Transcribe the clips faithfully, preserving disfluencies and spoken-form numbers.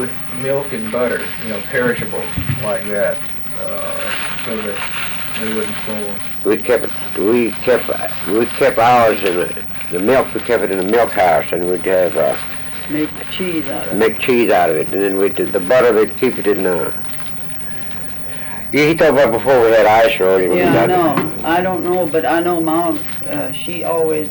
with milk and butter, you know, perishables like that, uh, so that they wouldn't spoil? We kept it, we kept, we kept ours in the, the milk, we kept it in the milk house, and we'd have, uh, Make cheese out of it. make cheese out of it, and then we'd, the butter, we'd keep it in, uh, you, he talked about before we had ice or anything. Yeah, I know. I don't know, but I know Mom, uh, she always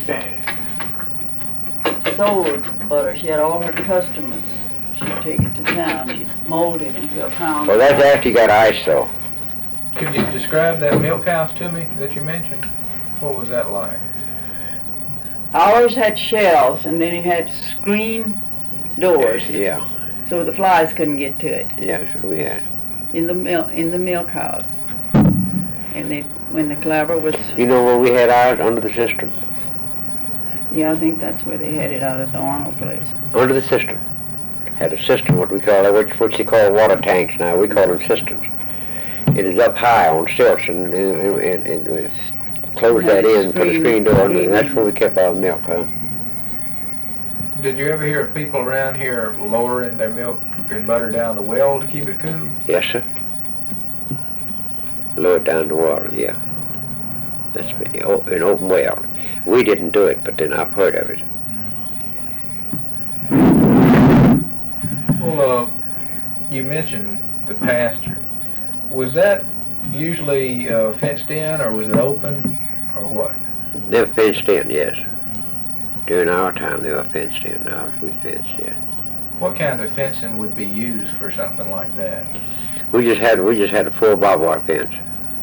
sold butter. She had all her customers. She'd take it to town. She'd mold it into a pound. Well, that's after you got ice, though. Could you describe that milk house to me that you mentioned? What was that like? Ours had shelves, and then it had screen doors, Yeah, so the flies couldn't get to it. yeah, that's what we had. In the milk, in the milk house. And they, when the clabber was, You know where we had ours? Under the cistern. yeah, I think that's where they had it out at the Arnold place. Under the cistern. Had a cistern, what we call it, which, which they call water tanks now. We call them cisterns. It is up high on stilts, and, and, and, and we close that in, put a screen door on it, and that's where we kept our milk, huh? Did you ever hear of people around here lowering their milk and butter down the well to keep it cool? Yes, sir. Lower it down the water, yeah. That's been an open well. We didn't do it, but then I've heard of it. Well, uh, you mentioned the pasture. Was that usually uh, fenced in, or was it open, or what? They were fenced in, yes. During our time, they were fenced in. Now we fenced, yeah. What kind of fencing would be used for something like that? We just had we just had a full barbed wire fence.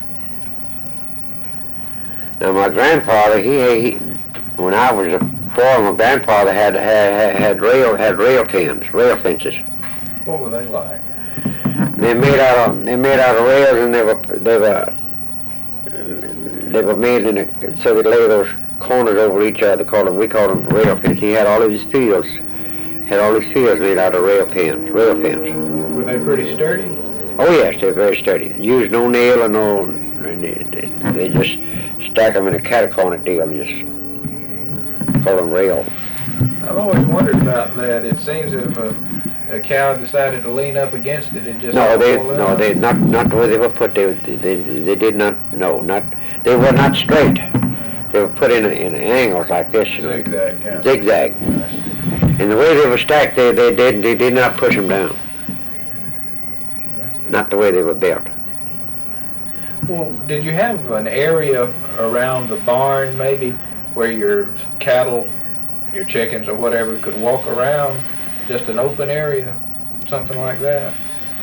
Now my grandfather, he, he when I was a boy, my grandfather had had had rail had rail pins, rail fences. What were they like? They made out of they made out of rails, and they were they were they were made in a, so they lay those corners over each other. Called them we called them rail pins. He had all of his fields, had all his fields made out of rail pins, rail pins. Were they pretty sturdy? Oh yes, they're very sturdy. Used no nail or no. They, they, they just stack them in a cataconic deal. And just call them rail. I've always wondered about that. It seems if a, a cow decided to lean up against it, it just No, they pull no out. they not not the way they were put. They they they did not no not they were not straight. They were put in in angles like this, you know, Zigzag kind of. zigzag. And the way they were stacked, they they did they did not push them down. Not the way they were built. Well, did you have an area around the barn maybe where your cattle, your chickens or whatever could walk around? Just an open area, something like that?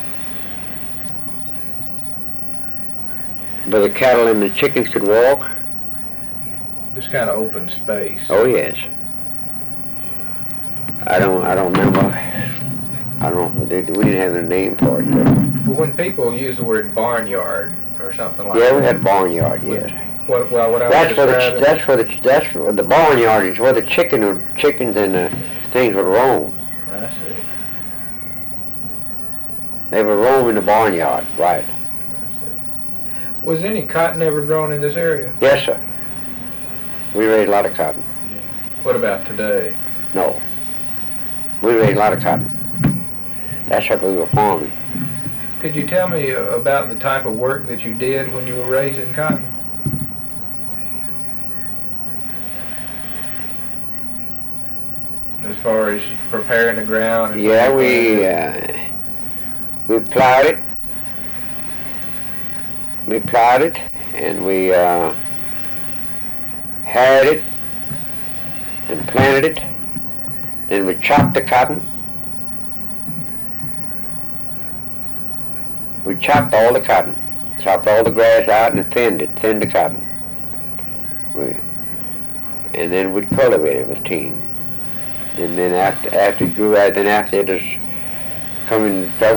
But the cattle and the chickens could walk? Just kind of open space. Oh yes. I don't I don't remember. I don't. They, we didn't have a name for it. But Well, when people use the word barnyard or something like yeah, that. we had barnyard. Yes. What, well, what I That's was where the describing. that's where the that's where the barnyard is where the chicken would- chickens and the things would roam. I see. They would roam in the barnyard, right? I see. Was any cotton ever grown in this area? Yes, sir. We raised a lot of cotton. What about today? No. We raised a lot of cotton. That's what we were farming. Could you tell me about the type of work that you did when you were raising cotton? As far as preparing the ground? And Yeah, we uh, we plowed it. We plowed it, and we uh, harrowed it, and planted it. Then we chopped the cotton. We chopped all the cotton, chopped all the grass out, and thinned it, thinned the cotton. We, and then we'd cultivate it with team. And then after after it grew out, then after it was coming,